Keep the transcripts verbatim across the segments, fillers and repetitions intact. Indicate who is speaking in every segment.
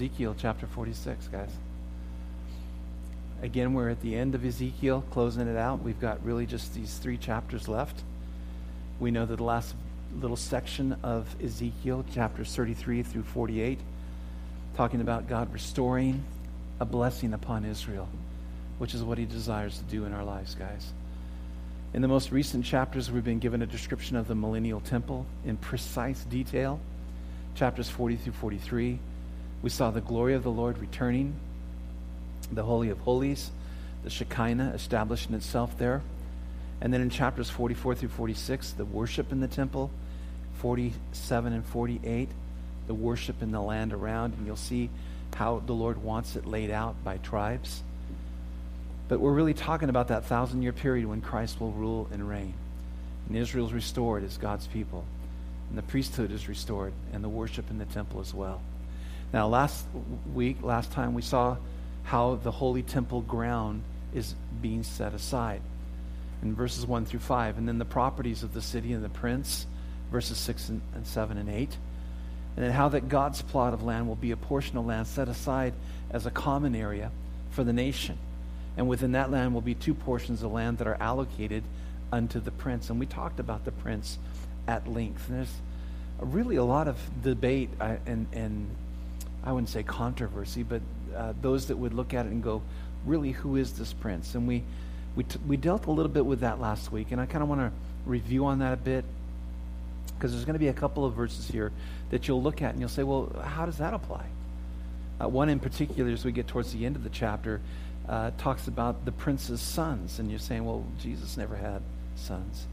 Speaker 1: Ezekiel chapter forty-six, guys. Again, we're at the end of Ezekiel, closing it out. We've got really just these three chapters left. We know that the last little section of Ezekiel, chapters thirty-three through forty-eight, talking about God restoring a blessing upon Israel, which is what he desires to do in our lives, guys. In the most recent chapters, we've been given a description of the millennial temple in precise detail. Chapters forty through forty-three, we saw the glory of the Lord returning, the Holy of Holies, the Shekinah establishing itself there. And then in chapters forty-four through forty-six, the worship in the temple. forty-seven and forty-eight, the worship in the land around. And you'll see how the Lord wants it laid out by tribes. But we're really talking about that thousand-year period when Christ will rule and reign. And Israel's restored as God's people. And the priesthood is restored, and the worship in the temple as well. Now, last week, last time, we saw how the holy temple ground is being set aside in verses one through five. And then the properties of the city and the prince, verses six and, and seven and eight. And then how that God's plot of land will be a portion of land set aside as a common area for the nation. And within that land will be two portions of land that are allocated unto the prince. And we talked about the prince at length. And there's really a lot of debate uh, and, and I wouldn't say controversy, but uh, those that would look at it and go, really, who is this prince? And we we, t- we dealt a little bit with that last week, and I kind of want to review on that a bit, because there's going to be a couple of verses here that you'll look at and you'll say, well, how does that apply? Uh, one in particular, as we get towards the end of the chapter, uh, talks about the prince's sons, and you're saying, well, Jesus never had sons.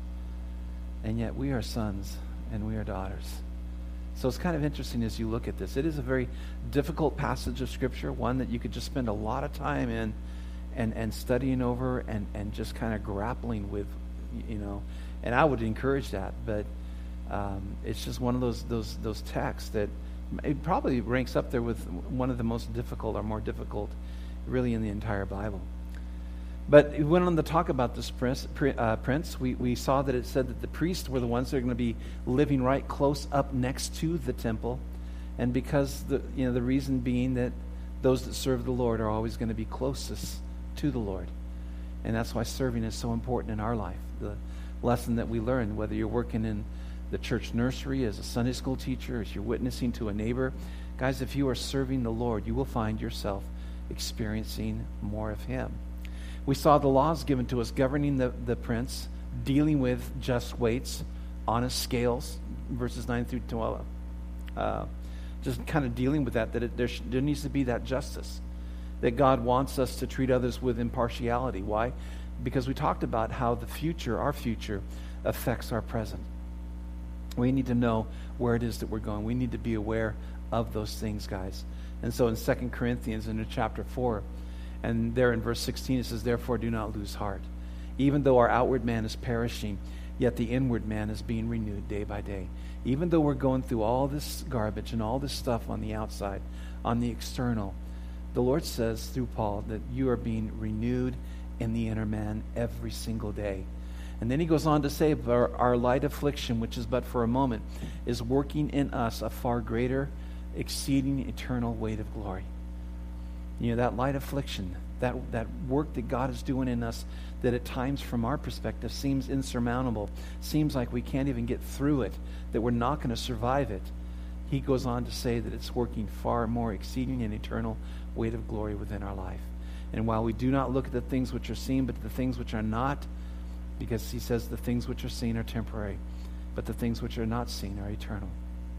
Speaker 1: And yet we are sons and we are daughters. So it's kind of interesting as you look at this. It is a very difficult passage of Scripture, one that you could just spend a lot of time in and, and studying over and, and just kind of grappling with, you know. And I would encourage that, but um, it's just one of those those those texts that it probably ranks up there with one of the most difficult or more difficult really in the entire Bible. But we went on to talk about this prince. Uh, prince. We, we saw that it said that the priests were the ones that are going to be living right close up next to the temple. And because, the you know, the reason being that those that serve the Lord are always going to be closest to the Lord. And that's why serving is so important in our life. The lesson that we learn, whether you're working in the church nursery as a Sunday school teacher, as you're witnessing to a neighbor. Guys, if you are serving the Lord, you will find yourself experiencing more of Him. We saw the laws given to us governing the, the prince, dealing with just weights, honest scales, verses nine through twelve. Uh, just kind of dealing with that, that it, there, sh- there needs to be that justice, that God wants us to treat others with impartiality. Why? Because we talked about how the future, our future, affects our present. We need to know where it is that we're going. We need to be aware of those things, guys. And so in Second Corinthians, in chapter four, and there in verse sixteen, it says, therefore do not lose heart. Even though our outward man is perishing, yet the inward man is being renewed day by day. Even though we're going through all this garbage and all this stuff on the outside, on the external, the Lord says through Paul that you are being renewed in the inner man every single day. And then he goes on to say, our, our light affliction, which is but for a moment, is working in us a far greater, exceeding eternal weight of glory. You know, that light affliction, that that work that God is doing in us that at times from our perspective seems insurmountable, seems like we can't even get through it, that we're not going to survive it. He goes on to say that it's working far more exceeding an eternal weight of glory within our life. And while we do not look at the things which are seen, but the things which are not, because he says the things which are seen are temporary, but the things which are not seen are eternal.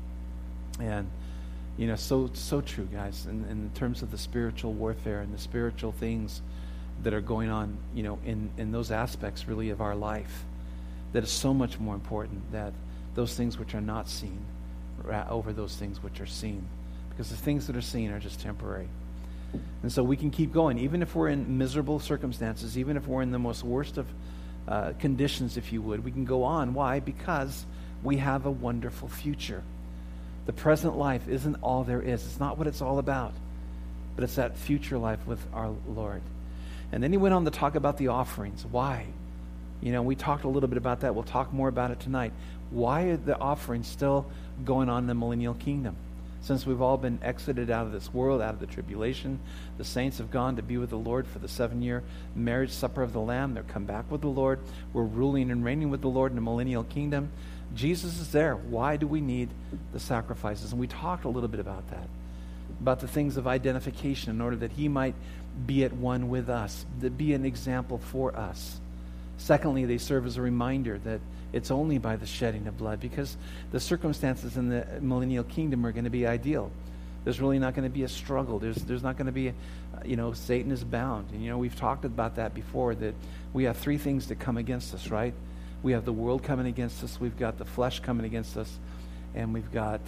Speaker 1: And You know, so so true, guys, in, in terms of the spiritual warfare and the spiritual things that are going on, you know, in, in those aspects, really, of our life, that is so much more important that those things which are not seen over those things which are seen. Because the things that are seen are just temporary. And so we can keep going, even if we're in miserable circumstances, even if we're in the most worst of uh, conditions, if you would, we can go on. Why? Because we have a wonderful future. The present life isn't all there is. It's not what it's all about. But it's that future life with our Lord. And then he went on to talk about the offerings. Why? You know, we talked a little bit about that. We'll talk more about it tonight. Why are the offerings still going on in the millennial kingdom? Since we've all been exited out of this world, out of the tribulation, the saints have gone to be with the Lord for the seven-year marriage supper of the Lamb. They'll come back with the Lord. We're ruling and reigning with the Lord in the millennial kingdom. Jesus is there. Why do we need the sacrifices? And we talked a little bit about that, about the things of identification in order that he might be at one with us, to be an example for us. Secondly, they serve as a reminder that it's only by the shedding of blood, because the circumstances in the millennial kingdom are going to be ideal. There's really not going to be a struggle. There's there's not going to be, a, you know, Satan is bound. And, you know, we've talked about that before, that we have three things that come against us, right? We have the world coming against us. We've got the flesh coming against us. And we've got...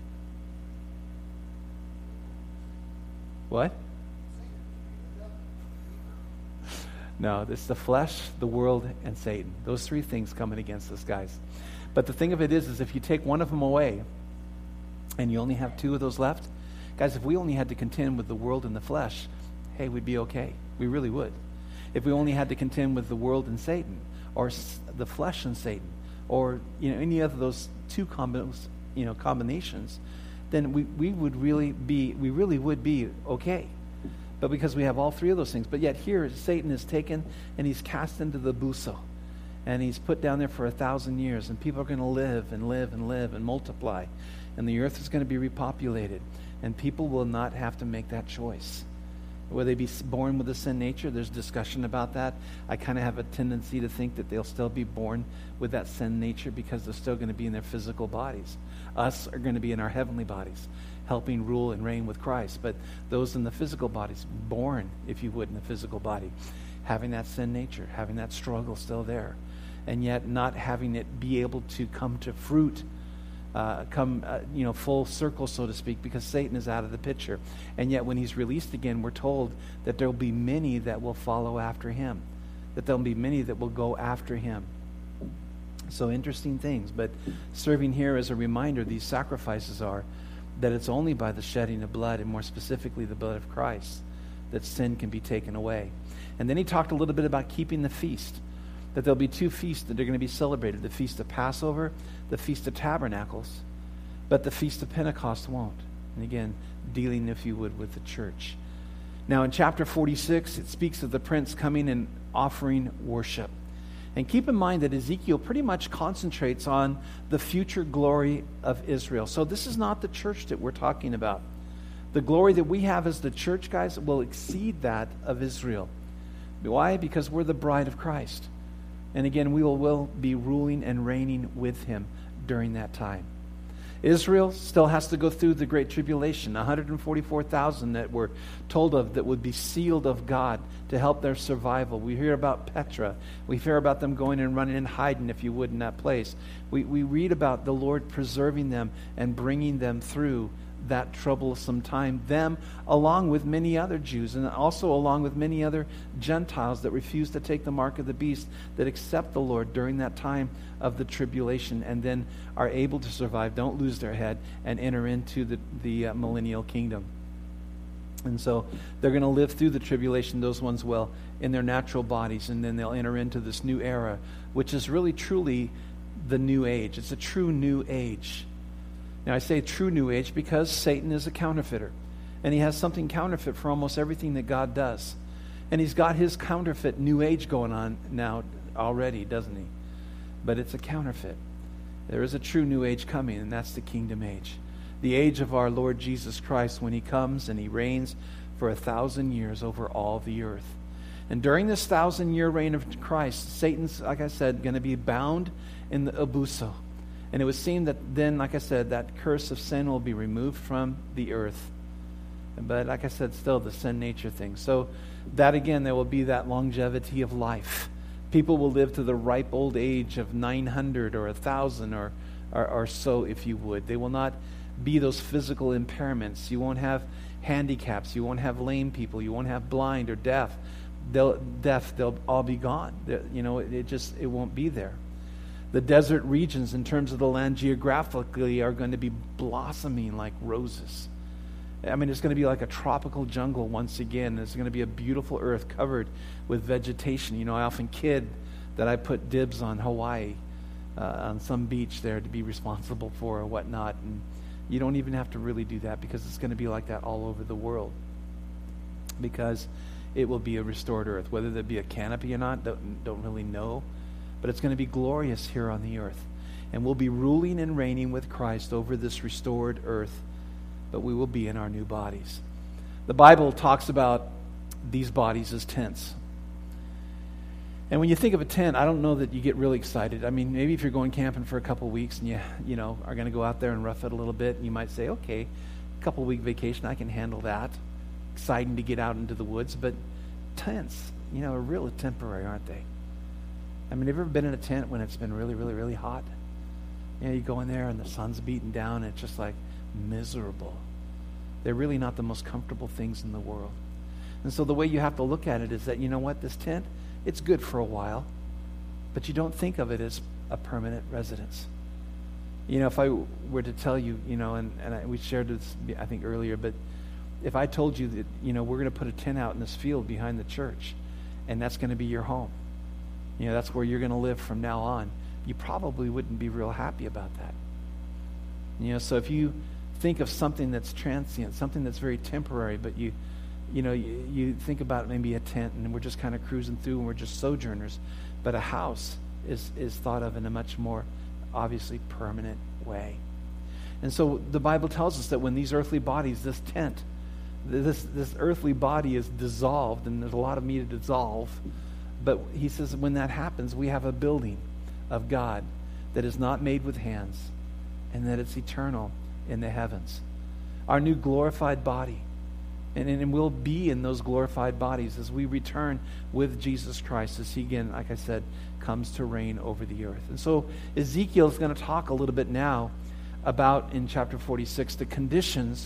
Speaker 1: What? No, it's the flesh, the world, and Satan. Those three things coming against us, guys. But the thing of it is, is if you take one of them away, and you only have two of those left, guys, if we only had to contend with the world and the flesh, hey, we'd be okay. We really would. If we only had to contend with the world and Satan, or s- the flesh and Satan, or you know any of those two combos, you know combinations, then we, we would really be we really would be okay. But because we have all three of those things, but yet here Satan is taken and he's cast into the buso, and he's put down there for a thousand years, and people are going to live and live and live and multiply, and the earth is going to be repopulated, and people will not have to make that choice. Will they be born with a sin nature? There's discussion about that. I kind of have a tendency to think that they'll still be born with that sin nature because they're still going to be in their physical bodies. Us are going to be in our heavenly bodies, helping rule and reign with Christ. But those in the physical bodies, born, if you would, in the physical body, having that sin nature, having that struggle still there, and yet not having it be able to come to fruit, uh, come, uh, you know, full circle, so to speak, because Satan is out of the picture. And yet when he's released again, we're told that there will be many that will follow after him, that there will be many that will go after him. So interesting things. But serving here as a reminder, these sacrifices are that it's only by the shedding of blood, and more specifically the blood of Christ, that sin can be taken away. And then he talked a little bit about keeping the feast, that there'll be two feasts that are going to be celebrated, the Feast of Passover, the Feast of Tabernacles, but the Feast of Pentecost won't. And again, dealing, if you would, with the church. Now in chapter forty-six, it speaks of the prince coming and offering worship. And keep in mind that Ezekiel pretty much concentrates on the future glory of Israel. So this is not the church that we're talking about. The glory that we have as the church, guys, will exceed that of Israel. Why? Because we're the bride of Christ. And again, we will, will be ruling and reigning with him during that time. Israel still has to go through the Great Tribulation, one hundred forty-four thousand that we're told of that would be sealed of God to help their survival. We hear about Petra. We hear about them going and running and hiding, if you would, in that place. We, we read about the Lord preserving them and bringing them through that troublesome time, them along with many other Jews, and also along with many other Gentiles that refuse to take the mark of the beast, that accept the Lord during that time of the tribulation, and then are able to survive, don't lose their head, and enter into the, the uh, millennial kingdom. And so they're going to live through the tribulation, those ones will, in their natural bodies, and then they'll enter into this new era, which is really truly the new age. It's a true new age. Now, I say true new age because Satan is a counterfeiter, and he has something counterfeit for almost everything that God does. And he's got his counterfeit new age going on now already, doesn't he? But it's a counterfeit. There is a true new age coming, and that's the kingdom age. The age of our Lord Jesus Christ, when he comes and he reigns for a thousand years over all the earth. And during this thousand-year reign of Christ, Satan's, like I said, going to be bound in the abuso. And it would seem that then, like I said, that curse of sin will be removed from the earth. But like I said, still the sin nature thing. So that again, there will be that longevity of life. People will live to the ripe old age of nine hundred or one thousand or, or, or so, if you would. They will not be those physical impairments. You won't have handicaps. You won't have lame people. You won't have blind or deaf. They'll, deaf, they'll all be gone. They're, you know, it, it just, it won't be there. The desert regions, in terms of the land geographically, are going to be blossoming like roses. I mean, it's going to be like a tropical jungle once again. It's going to be a beautiful earth covered with vegetation. You know, I often kid that I put dibs on Hawaii, uh, on some beach there to be responsible for or whatnot. And, You don't even have to really do that, because it's going to be like that all over the world. Because it will be a restored earth. Whether there be a canopy or not, don't, don't really know. But it's going to be glorious here on the earth. And we'll be ruling and reigning with Christ over this restored earth. But we will be in our new bodies. The Bible talks about these bodies as tents. And when you think of a tent, I don't know that you get really excited. I mean, maybe if you're going camping for a couple of weeks and you, you know, are going to go out there and rough it a little bit, you might say, okay, a couple week vacation, I can handle that. Exciting to get out into the woods, but tents, you know, are really temporary, aren't they? I mean, have you ever been in a tent when it's been really, really, really hot? You know, you go in there and the sun's beating down and it's just like miserable. They're really not the most comfortable things in the world. And so the way you have to look at it is that, you know what, this tent, it's good for a while, but you don't think of it as a permanent residence. You know, if I were to tell you, you know, and, and I, we shared this, I think, earlier, but if I told you that, you know, we're going to put a tent out in this field behind the church, and that's going to be your home, you know, that's where you're going to live from now on, you probably wouldn't be real happy about that. You know, so if you think of something that's transient, something that's very temporary, but you, you know, you, you think about maybe a tent, and we're just kind of cruising through, and we're just sojourners, but a house is is thought of in a much more obviously permanent way. And so the Bible tells us that when these earthly bodies, this tent, this this earthly body is dissolved, and there's a lot of meat to dissolve, but he says when that happens, we have a building of God that is not made with hands, and that it's eternal in the heavens. Our new glorified body. And, and we'll be in those glorified bodies as we return with Jesus Christ, as he, again, like I said, comes to reign over the earth. And so Ezekiel is going to talk a little bit now about, in chapter forty-six, the conditions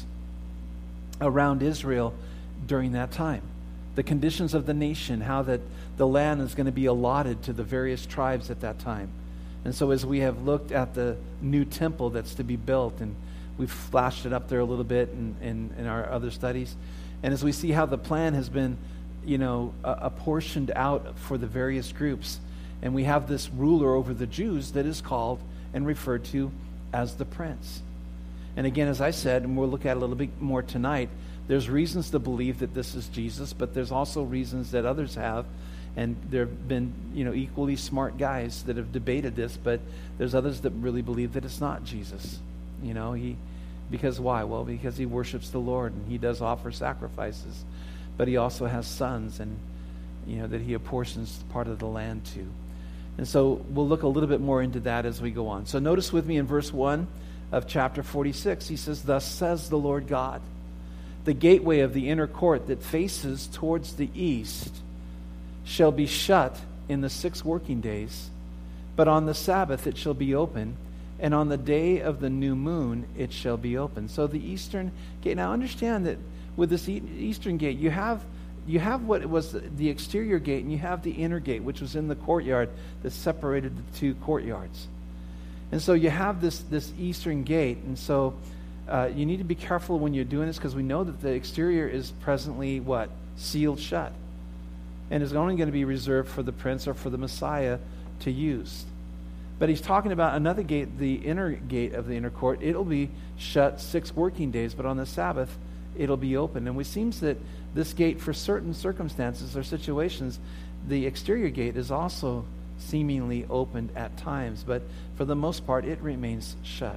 Speaker 1: around Israel during that time. The conditions of the nation, how that the land is going to be allotted to the various tribes at that time. And so as we have looked at the new temple that's to be built, and we've flashed it up there a little bit in, in, in our other studies. And as we see how the plan has been, you know, uh, apportioned out for the various groups. And we have this ruler over the Jews that is called and referred to as the prince. And again, as I said, and we'll look at it a little bit more tonight, there's reasons to believe that this is Jesus, but there's also reasons that others have. And there have been, you know, equally smart guys that have debated this, but there's others that really believe that it's not Jesus. You know, he, because why? Well, because he worships the Lord and he does offer sacrifices, but he also has sons, and, you know, that he apportions part of the land to. And so we'll look a little bit more into that as we go on. So notice with me in verse one of chapter forty-six, he says, "Thus says the Lord God, the gateway of the inner court that faces towards the east shall be shut in the six working days, but on the Sabbath it shall be open, and on the day of the new moon it shall be open." So the eastern gate. Now understand that with this e- eastern gate, you have you have what was the exterior gate, and you have the inner gate, which was in the courtyard that separated the two courtyards. And so you have this this eastern gate, and so uh, you need to be careful when you're doing this, because we know that the exterior is presently what? Sealed shut, and is only going to be reserved for the prince or for the Messiah to use. But he's talking about another gate, the inner gate of the inner court. It'll be shut six working days, but on the Sabbath, it'll be open. And it seems that this gate, for certain circumstances or situations, the exterior gate is also seemingly opened at times, but for the most part, it remains shut.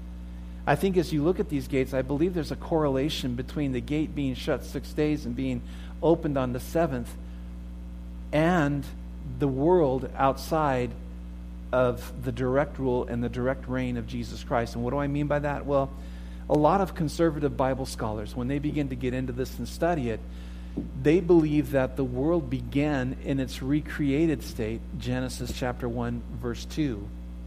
Speaker 1: I think as you look at these gates, I believe there's a correlation between the gate being shut six days and being opened on the seventh, and the world outside of the direct rule and the direct reign of Jesus Christ. And what do I mean by that? Well, a lot of conservative Bible scholars, when they begin to get into this and study it, they believe that the world began in its recreated state, Genesis chapter one, verse two.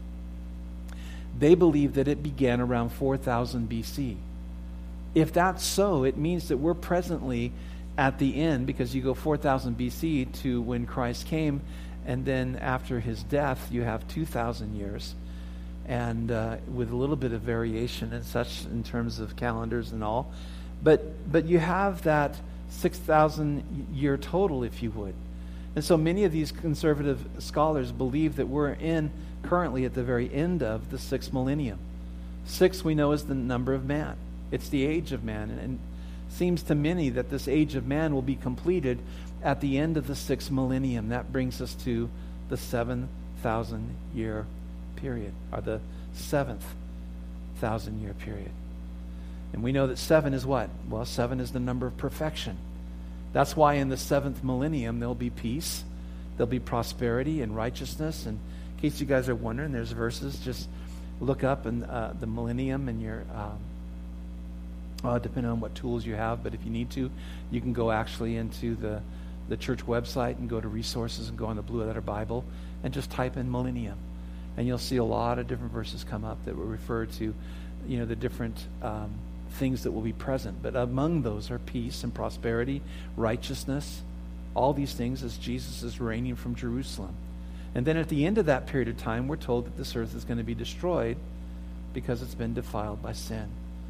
Speaker 1: They believe that it began around four thousand B C. If that's so, it means that we're presently at the end, because you go four thousand B C to when Christ came, and then after his death, you have two thousand years, and uh, with a little bit of variation and such in terms of calendars and all. But but you have that six thousand year total, if you would. And so many of these conservative scholars believe that we're in currently at the very end of the sixth millennium. Six we know is the number of man. It's the age of man. And, and it seems to many that this age of man will be completed at the end of the sixth millennium. That brings us to the seven thousand year period, or the seventh thousand year period. And we know that seven is what? Well, seven is the number of perfection. That's why in the seventh millennium there'll be peace, there'll be prosperity and righteousness. And in case you guys are wondering, there's verses. Just look up in uh, the millennium and your, um, uh, depending on what tools you have. But if you need to, you can go actually into the the church website and go to resources and go on the Blue Letter Bible and just type in millennium, and you'll see a lot of different verses come up that will refer to, you know, the different um, things that will be present. But among those are peace and prosperity, righteousness, all these things as Jesus is reigning from Jerusalem. And then at the end of that period of time, we're told that this earth is going to be destroyed because it's been defiled by sin.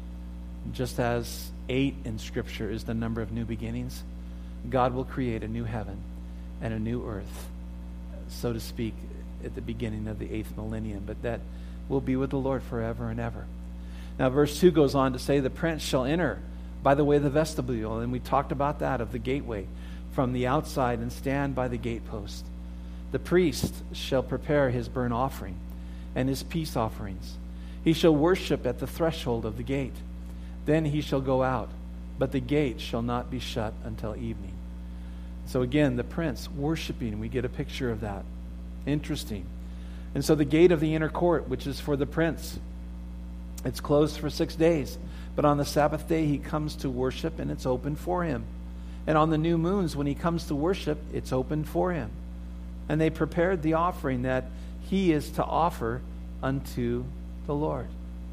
Speaker 1: Just as eight in Scripture is the number of new beginnings, God will create a new heaven and a new earth, so to speak, at the beginning of the eighth millennium. But that will be with the Lord forever and ever. Now, verse two goes on to say, the prince shall enter by the way of the vestibule. And we talked about that, of the gateway, from the outside, and stand by the gatepost. The priest shall prepare his burnt offering and his peace offerings. He shall worship at the threshold of the gate. Then he shall go out, but the gate shall not be shut until evening. So again, the prince worshiping, we get a picture of that. Interesting. And so the gate of the inner court, which is for the prince, it's closed for six days. But on the Sabbath day, he comes to worship, and it's open for him. And on the new moons, when he comes to worship, it's open for him. And they prepared the offering that he is to offer unto the Lord.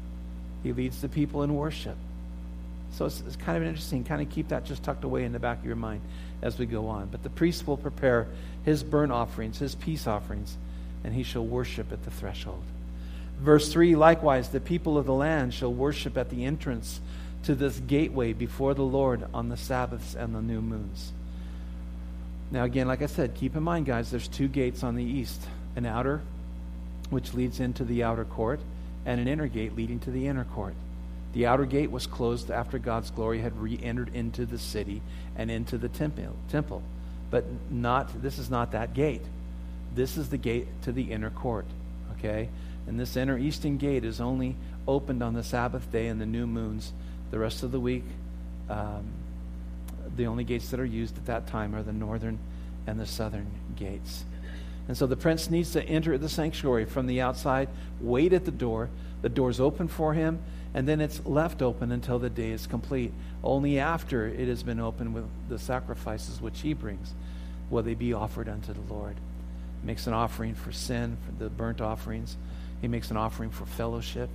Speaker 1: He leads the people in worship. So it's, it's kind of interesting. Kind of keep that just tucked away in the back of your mind as we go on. But the priest will prepare his burnt offerings, his peace offerings, and he shall worship at the threshold. Verse three, likewise, the people of the land shall worship at the entrance to this gateway before the Lord on the Sabbaths and the new moons. Now again, like I said, keep in mind, guys, there's two gates on the east. An outer, which leads into the outer court, and an inner gate leading to the inner court. The outer gate was closed after God's glory had re-entered into the city and into the temple. temple. But not, this is not that gate. This is the gate to the inner court. Okay? And this inner eastern gate is only opened on the Sabbath day and the new moons. The rest of the week, um, the only gates that are used at that time are the northern and the southern gates. And so the prince needs to enter the sanctuary from the outside, wait at the door. The door's open for him, and then it's left open until the day is complete. Only after it has been opened with the sacrifices which he brings will they be offered unto the Lord. He makes an offering for sin, for the burnt offerings. He makes an offering for fellowship.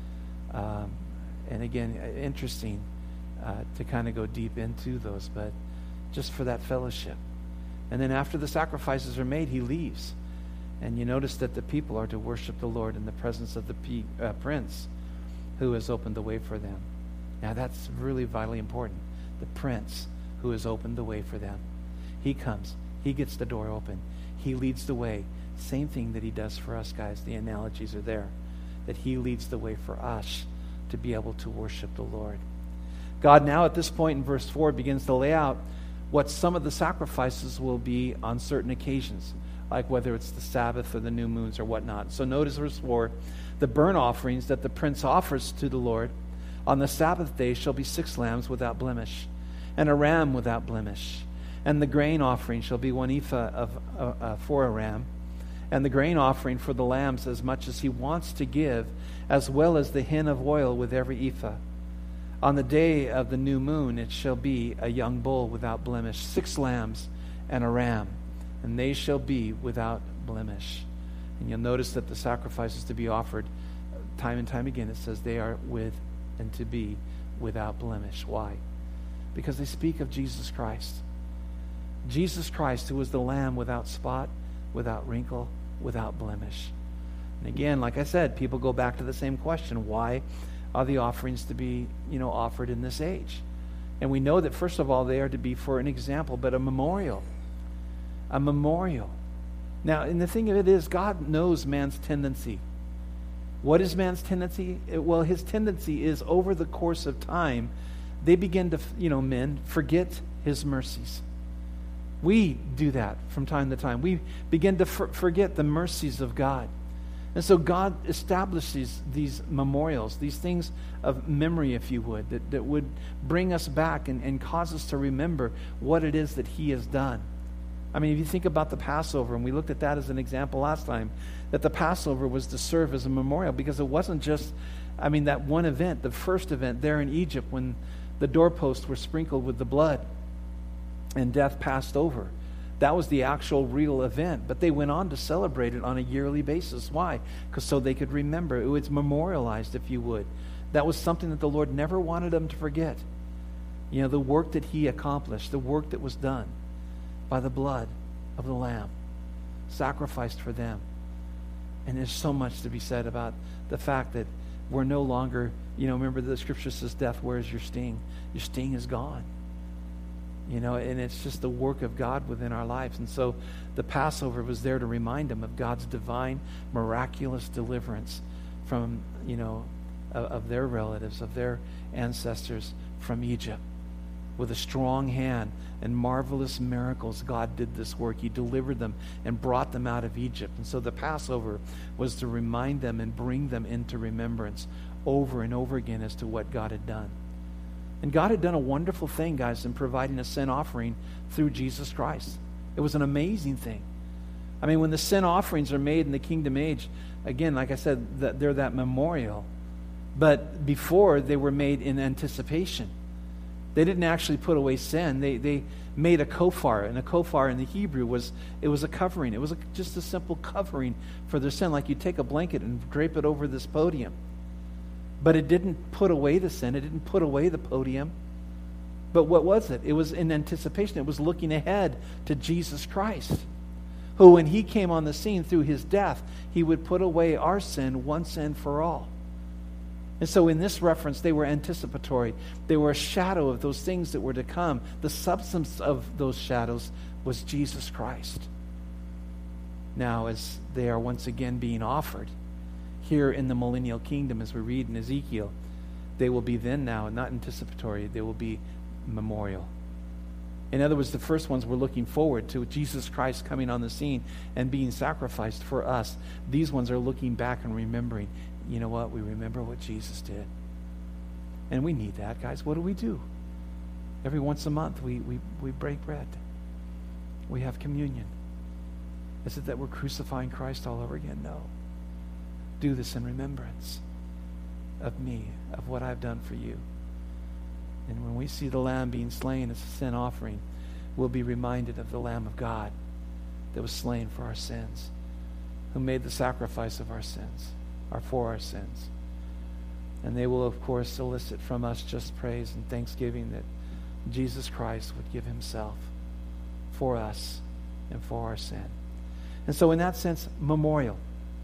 Speaker 1: Um, and again, interesting uh, to kind of go deep into those, but just for that fellowship. And then after the sacrifices are made, he leaves. And you notice that the people are to worship the Lord in the presence of the P, uh, prince who has opened the way for them. Now that's really vitally important. The prince who has opened the way for them. He comes. He gets the door open. He leads the way. Same thing that he does for us, guys. The analogies are there. That he leads the way for us to be able to worship the Lord. God now at this point in verse four begins to lay out what some of the sacrifices will be on certain occasions, like whether it's the Sabbath or the new moons or whatnot. So notice verse four, the burnt offerings that the prince offers to the Lord on the Sabbath day shall be six lambs without blemish, and a ram without blemish. And the grain offering shall be one ephah of, uh, uh, for a ram, and the grain offering for the lambs as much as he wants to give, as well as the hin of oil with every ephah. On the day of the new moon it shall be a young bull without blemish, six lambs and a ram, and they shall be without blemish. And you'll notice that the sacrifices to be offered, time and time again, it says they are with and to be without blemish. Why? Because they speak of Jesus Christ. Jesus Christ, who was the Lamb without spot, without wrinkle, without blemish. And again, like I said, people go back to the same question. Why are the offerings to be, you know, offered in this age? And we know that, first of all, they are to be for an example, but a memorial. A memorial. Now, and the thing of it is, God knows man's tendency. What is man's tendency? It- well, his tendency is over the course of time, they begin to, you know, men, forget his mercies. We do that from time to time. We begin to for- forget the mercies of God. And so God establishes these memorials, these things of memory, if you would, that, that would bring us back and, and cause us to remember what it is that he has done. I mean, if you think about the Passover, and we looked at that as an example last time, that the Passover was to serve as a memorial because it wasn't just, I mean, that one event, the first event there in Egypt when the doorposts were sprinkled with the blood and death passed over. That was the actual real event. But they went on to celebrate it on a yearly basis. Why? Because so they could remember. It was memorialized, if you would. That was something that the Lord never wanted them to forget. You know, the work that he accomplished, the work that was done by the blood of the Lamb, sacrificed for them. And there's so much to be said about the fact that we're no longer, you know, remember the scripture says, death, where's your sting? Your sting is gone. You know, and it's just the work of God within our lives. And so the Passover was there to remind them of God's divine, miraculous deliverance from, you know, of, of their relatives, of their ancestors from Egypt. With a strong hand and marvelous miracles, God did this work. He delivered them and brought them out of Egypt. And so the Passover was to remind them and bring them into remembrance over and over again as to what God had done. And God had done a wonderful thing, guys, in providing a sin offering through Jesus Christ. It was an amazing thing. I mean, when the sin offerings are made in the kingdom age, again, like I said, that they're that memorial. But before, they were made in anticipation. They didn't actually put away sin. They they made a kofar, and a kofar in the Hebrew was it was a covering. It was a, just a simple covering for their sin, like you take a blanket and drape it over this podium. But it didn't put away the sin. It didn't put away the podium. But what was it? It was in anticipation. It was looking ahead to Jesus Christ, who, when he came on the scene through his death, he would put away our sin once and for all. And so in this reference, they were anticipatory. They were a shadow of those things that were to come. The substance of those shadows was Jesus Christ. Now, as they are once again being offered here in the millennial kingdom, as we read in Ezekiel, they will be then now not anticipatory, they will be memorial. In other words, the first ones were looking forward to Jesus Christ coming on the scene and being sacrificed for us. These ones are looking back and remembering, you know what, we remember what Jesus did. And we need that, guys. What do we do? Every once a month we, we, we break bread. We have communion. Is it that we're crucifying Christ all over again? No. Do this in remembrance of me, of what I've done for you. And when we see the Lamb being slain as a sin offering, we'll be reminded of the Lamb of God that was slain for our sins, who made the sacrifice of our sins, or for our sins. And they will, of course, elicit from us just praise and thanksgiving that Jesus Christ would give himself for us and for our sin. And so in that sense, memorial.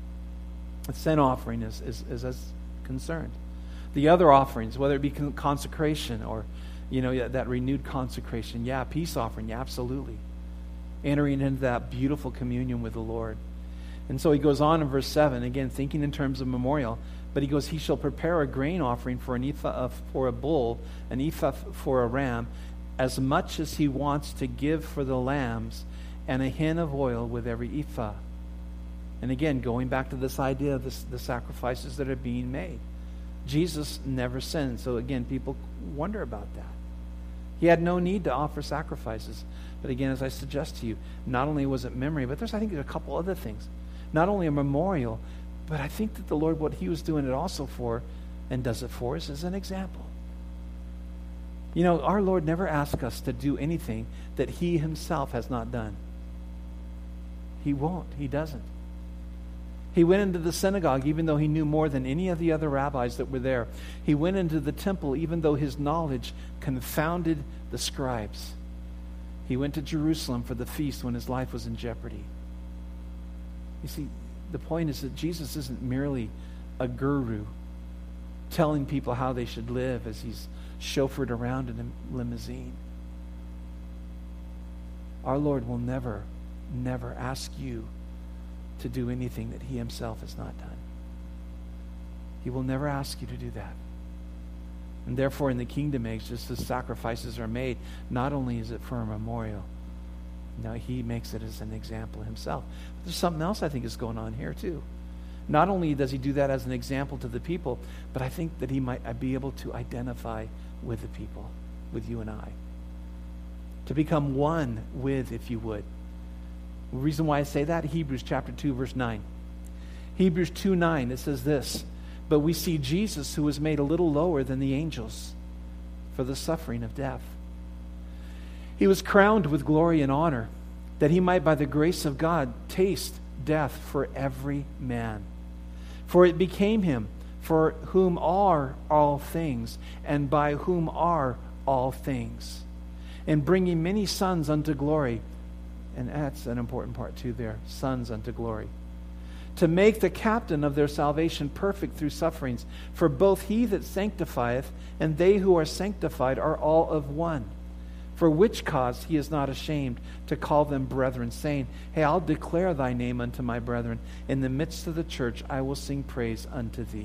Speaker 1: A sin offering is, is, is as concerned. The other offerings, whether it be consecration or, you know, that renewed consecration, yeah, peace offering, yeah, absolutely. Entering into that beautiful communion with the Lord. And so he goes on in verse seven, again, thinking in terms of memorial, but he goes, he shall prepare a grain offering for an ephah of, for a bull, an ephah for a ram, as much as he wants to give for the lambs, and a hin of oil with every ephah. And again, going back to this idea of this, the sacrifices that are being made. Jesus never sinned. So again, people wonder about that. He had no need to offer sacrifices. But again, as I suggest to you, not only was it memory, but there's, I think, there's a couple other things. Not only a memorial, but I think that the Lord, what he was doing it also for, and does it for us, is an example. You know, our Lord never asked us to do anything that he himself has not done. He won't. He doesn't. He went into the synagogue even though he knew more than any of the other rabbis that were there. He went into the temple even though his knowledge confounded the scribes. He went to Jerusalem for the feast when his life was in jeopardy. You see, the point is that Jesus isn't merely a guru telling people how they should live as he's chauffeured around in a limousine. Our Lord will never, never ask you to do anything that he himself has not done. He will never ask you to do that. And therefore, in the kingdom age, just as sacrifices are made, not only is it for a memorial, no, he makes it as an example himself. But there's something else I think is going on here too. Not only does he do that as an example to the people, but I think that he might be able to identify with the people, with you and I. To become one with, if you would. The reason why I say that, Hebrews chapter two, verse nine. Hebrews two nine, it says this, "But we see Jesus, who was made a little lower than the angels for the suffering of death. He was crowned with glory and honor, that he might by the grace of God taste death for every man. For it became him, for whom are all things, and by whom are all things, and bringing many sons unto glory." And that's an important part too there, sons unto glory. "To make the captain of their salvation perfect through sufferings. For both he that sanctifieth and they who are sanctified are all of one. For which cause he is not ashamed to call them brethren, saying, Hey, I'll declare thy name unto my brethren. In the midst of the church I will sing praise unto thee."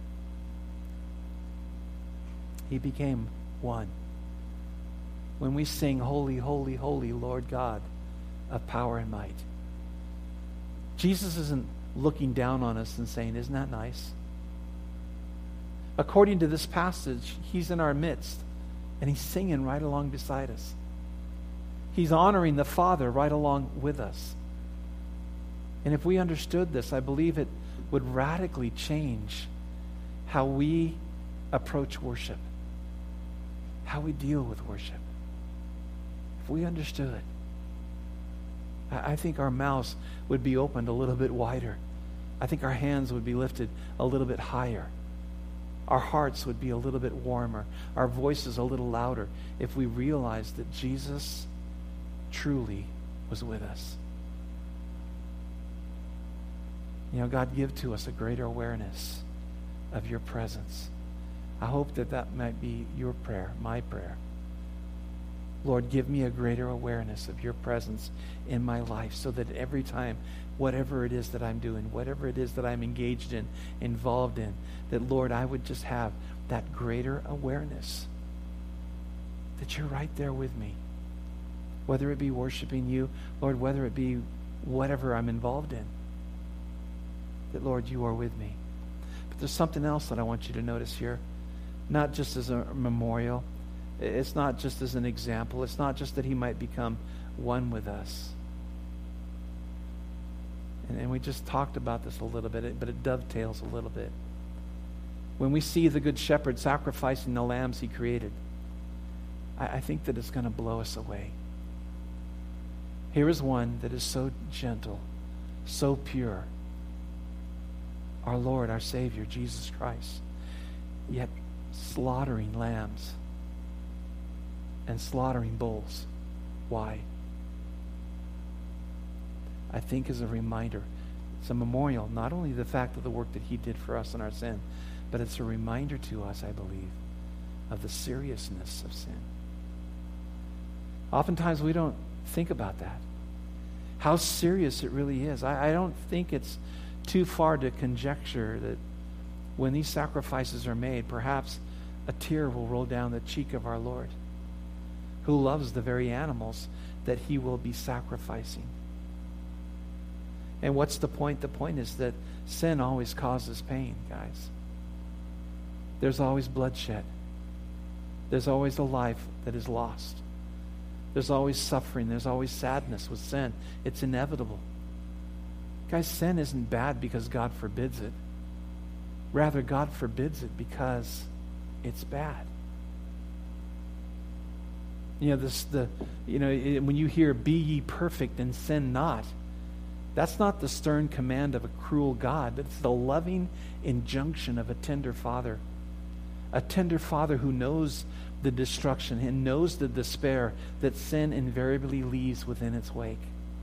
Speaker 1: He became one. When we sing, "Holy, holy, holy, Lord God of power and might," Jesus isn't looking down on us and saying, "Isn't that nice?" According to this passage, he's in our midst, and he's singing right along beside us. He's honoring the Father right along with us. And if we understood this, I believe it would radically change how we approach worship, how we deal with worship. If we understood, I think our mouths would be opened a little bit wider. I think our hands would be lifted a little bit higher. Our hearts would be a little bit warmer. Our voices a little louder if we realized that Jesus truly was with us. You know, God, give to us a greater awareness of your presence. I hope that that might be your prayer, my prayer. Lord, give me a greater awareness of your presence in my life so that every time, whatever it is that I'm doing, whatever it is that I'm engaged in, involved in, that, Lord, I would just have that greater awareness that you're right there with me. Whether it be worshiping you, Lord, whether it be whatever I'm involved in, that, Lord, you are with me. But there's something else that I want you to notice here, not just as a memorial. It's not just as an example. It's not just that he might become one with us. And, and we just talked about this a little bit, but it dovetails a little bit. When we see the Good Shepherd sacrificing the lambs he created, I, I think that it's going to blow us away. Here is one that is so gentle, so pure. Our Lord, our Savior, Jesus Christ, yet slaughtering lambs and slaughtering bulls. Why? I think as a reminder, it's a memorial, not only the fact of the work that he did for us in our sin, but it's a reminder to us, I believe, of the seriousness of sin. Oftentimes we don't think about that, how serious it really is. I, I don't think it's too far to conjecture that when these sacrifices are made, perhaps a tear will roll down the cheek of our Lord, who loves the very animals that he will be sacrificing. And what's the point? The point is that sin always causes pain, guys. There's always bloodshed. There's always a life that is lost. There's always suffering. There's always sadness with sin. It's inevitable. Guys, sin isn't bad because God forbids it. Rather, God forbids it because it's bad. You know, this the you know when you hear "Be ye perfect and sin not," that's not the stern command of a cruel God, but it's the loving injunction of a tender Father. A tender Father who knows the destruction and knows the despair that sin invariably leaves within its wake.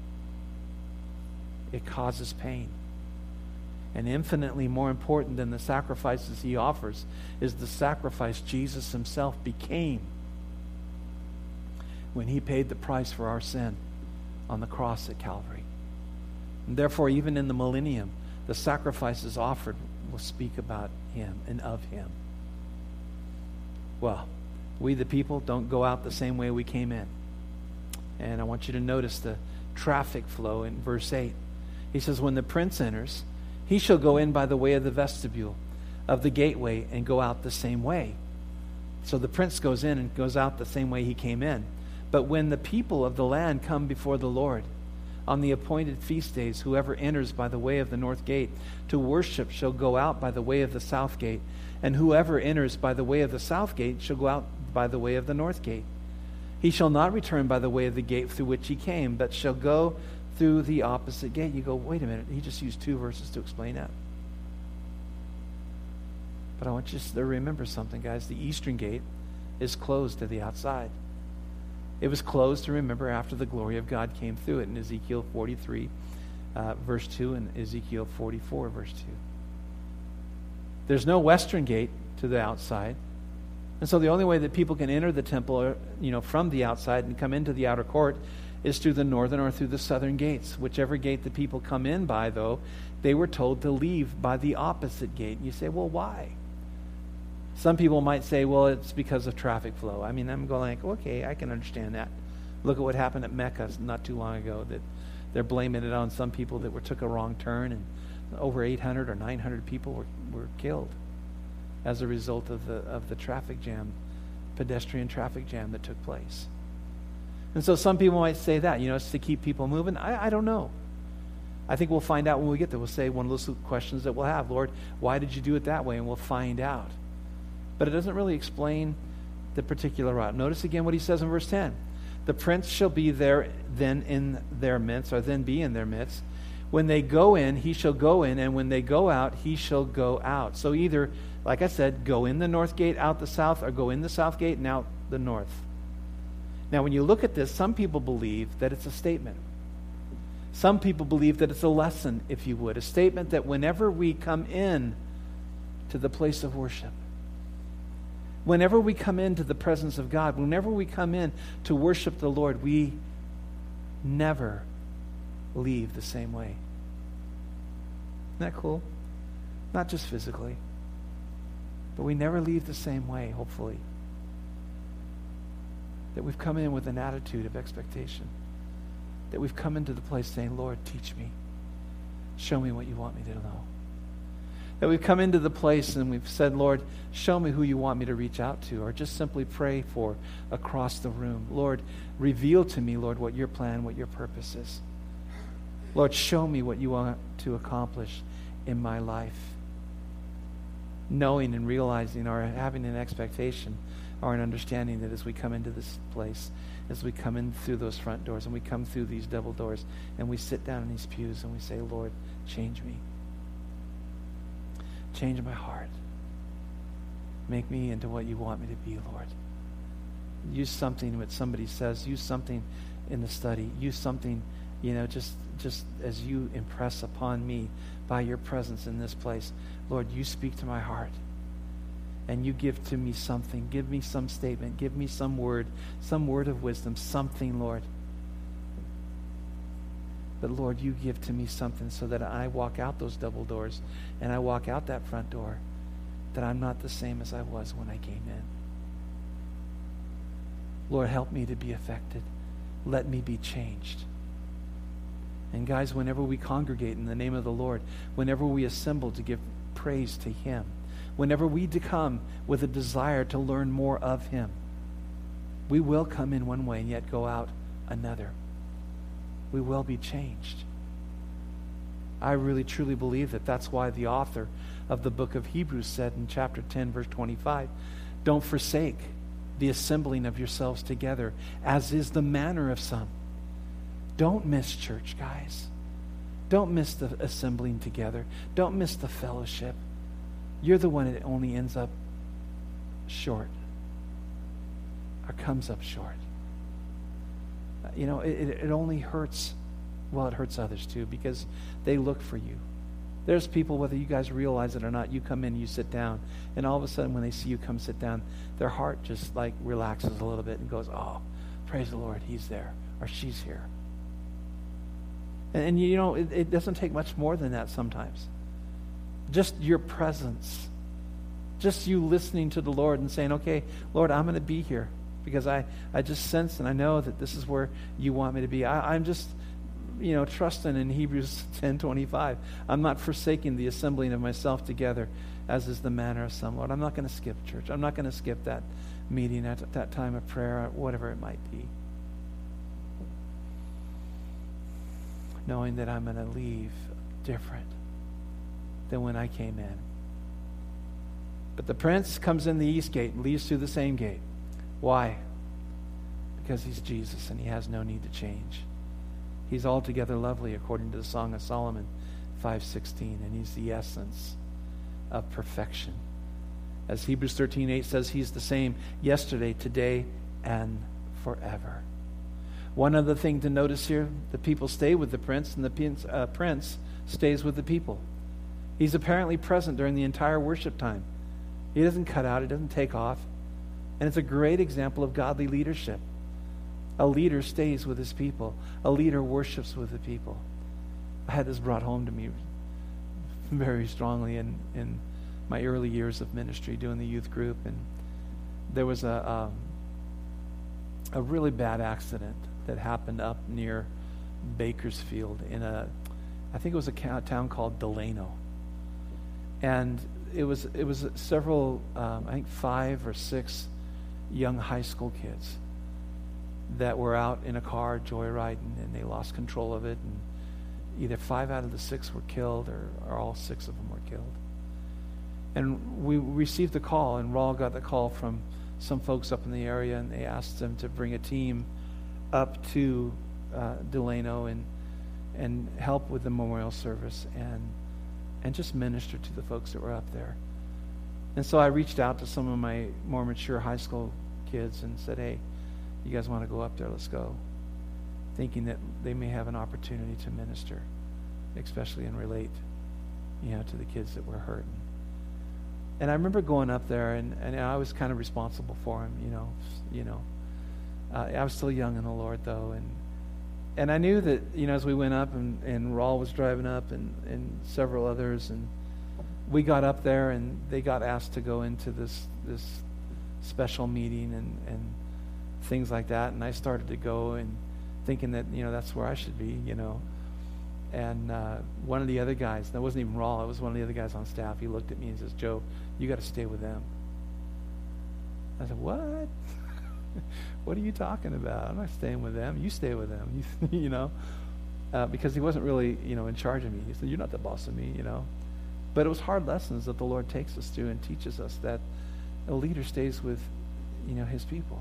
Speaker 1: It causes pain. And infinitely more important than the sacrifices he offers is the sacrifice Jesus himself became when he paid the price for our sin on the cross at Calvary. And therefore, even in the millennium, the sacrifices offered will speak about him and of him. Well, we the people don't go out the same way we came in. And I want you to notice the traffic flow in verse eight. He says, when the prince enters, he shall go in by the way of the vestibule of the gateway and go out the same way. So the prince goes in and goes out the same way he came in. But when the people of the land come before the Lord on the appointed feast days, whoever enters by the way of the north gate to worship shall go out by the way of the south gate. And whoever enters by the way of the south gate shall go out by the way of the north gate. He shall not return by the way of the gate through which he came, but shall go through the opposite gate. You go, wait a minute, he just used two verses to explain that. But I want you to remember something, guys. The eastern gate is closed to the outside. It was closed, to remember, after the glory of God came through it in Ezekiel forty-three, uh, verse two, and Ezekiel forty-four, verse two. There's no western gate to the outside. And so the only way that people can enter the temple, you know, from the outside and come into the outer court is through the northern or through the southern gates. Whichever gate the people come in by, though, they were told to leave by the opposite gate. And you say, well, why? Some people might say, well, it's because of traffic flow. I mean, I'm going like, okay, I can understand that. Look at what happened at Mecca not too long ago, that they're blaming it on some people that were took a wrong turn, and over eight hundred or nine hundred people were, were killed as a result of the of the traffic jam, pedestrian traffic jam that took place. And so some people might say that, you know, it's to keep people moving. I, I don't know. I think we'll find out when we get there. We'll say one of those questions that we'll have, Lord, why did you do it that way? And we'll find out. But it doesn't really explain the particular route. Notice again what he says in verse ten. The prince shall be there then in their midst, or then be in their midst. When they go in, he shall go in, and when they go out, he shall go out. So either, like I said, go in the north gate, out the south, or go in the south gate and out the north. Now, when you look at this, some people believe that it's a statement. Some people believe that it's a lesson, if you would. A statement that whenever we come in to the place of worship, whenever we come into the presence of God, whenever we come in to worship the Lord, we never leave the same way. Isn't that cool? Not just physically, but we never leave the same way, hopefully. That we've come in with an attitude of expectation. That we've come into the place saying, Lord, teach me. Show me what you want me to know. That we've come into the place and we've said, Lord, show me who you want me to reach out to, or just simply pray for across the room. Lord, reveal to me, Lord, what your plan, what your purpose is. Lord, show me what you want to accomplish in my life. Knowing and realizing, or having an expectation or an understanding that as we come into this place, as we come in through those front doors and we come through these double doors and we sit down in these pews and we say, Lord, change me. Change my heart. Make me into what you want me to be, Lord. Use something that somebody says. Use something in the study. Use something, you know, just, just as you impress upon me by your presence in this place. Lord, you speak to my heart. And you give to me something. Give me some statement. Give me some word. Some word of wisdom. Something, Lord. But Lord, you give to me something so that I walk out those double doors and I walk out that front door, that I'm not the same as I was when I came in. Lord, help me to be affected. Let me be changed. And guys, whenever we congregate in the name of the Lord, whenever we assemble to give praise to him, whenever we come with a desire to learn more of him, we will come in one way and yet go out another. We will be changed. I really truly believe that that's why the author of the book of Hebrews said in chapter ten, verse twenty-five, don't forsake the assembling of yourselves together, as is the manner of some. Don't miss church, guys. Don't miss the assembling together. Don't miss the fellowship. You're the one that only ends up short or comes up short. You know, it, it only hurts, well, it hurts others too, because they look for you. There's people, whether you guys realize it or not, you come in, you sit down, and all of a sudden when they see you come sit down, their heart just like relaxes a little bit and goes, oh, praise the Lord, he's there, or she's here. And, and you know, it, it doesn't take much more than that sometimes. Just your presence Just you listening to the Lord and saying, okay, Lord, I'm going to be here because I, I just sense and I know that this is where you want me to be. I, I'm just, you know, trusting in Hebrews ten twenty-five. I'm not forsaking the assembling of myself together, as is the manner of some, Lord. I'm not going to skip church. I'm not going to skip that meeting at that time of prayer, whatever it might be. Knowing that I'm going to leave different than when I came in. But the prince comes in the east gate and leaves through the same gate. Why? Because he's Jesus and he has no need to change. He's altogether lovely according to the Song of Solomon five sixteen, and he's the essence of perfection. As Hebrews thirteen eight says, he's the same yesterday, today, and forever. One other thing to notice here, the people stay with the prince, and the prince, uh, prince stays with the people. He's apparently present during the entire worship time. He doesn't cut out, he doesn't take off. And it's a great example of godly leadership. A leader stays with his people. A leader worships with the people. I had this brought home to me very strongly in, in my early years of ministry, doing the youth group. And there was a, um, a really bad accident that happened up near Bakersfield in a, I think it was a ca- town called Delano. And it was it was several, um, I think five or six young high school kids that were out in a car joyriding, and they lost control of it, and either five out of the six were killed, or, or all six of them were killed. And we received a call, and Raul got the call from some folks up in the area, and they asked them to bring a team up to uh, Delano and and help with the memorial service and and just minister to the folks that were up there. And so I reached out to some of my more mature high school kids and said, hey, you guys want to go up there? Let's go. Thinking that they may have an opportunity to minister, especially and relate, you know, to the kids that were hurting. And I remember going up there, and, and I was kind of responsible for them, you know. You know, uh, I was still young in the Lord, though, and and I knew that, you know, as we went up, and, and Raul was driving up, and, and several others, and we got up there, and they got asked to go into this this special meeting and, and things like that, and I started to go, and thinking that, you know, that's where I should be, you know. And uh, one of the other guys, that wasn't even Raul, it was one of the other guys on staff, he looked at me and says, Joe, you got to stay with them. I said, what? What are you talking about? I'm not staying with them. You stay with them, you, you know. Uh, because he wasn't really, you know, in charge of me. He said, you're not the boss of me, you know. But it was hard lessons that the Lord takes us through and teaches us, that a leader stays with, you know, his people.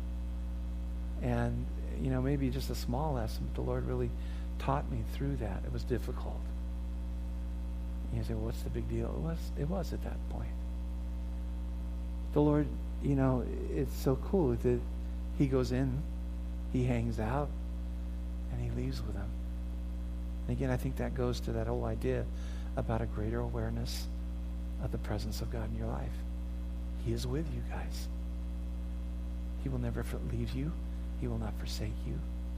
Speaker 1: And, you know, maybe just a small lesson, but the Lord really taught me through that. It was difficult. You say, well, what's the big deal? It was, it was at that point. The Lord, you know, it's so cool that he goes in, he hangs out, and he leaves with them. And again, I think that goes to that whole idea about a greater awareness of the presence of God in your life. He is with you guys. He will never leave you. He will not forsake you.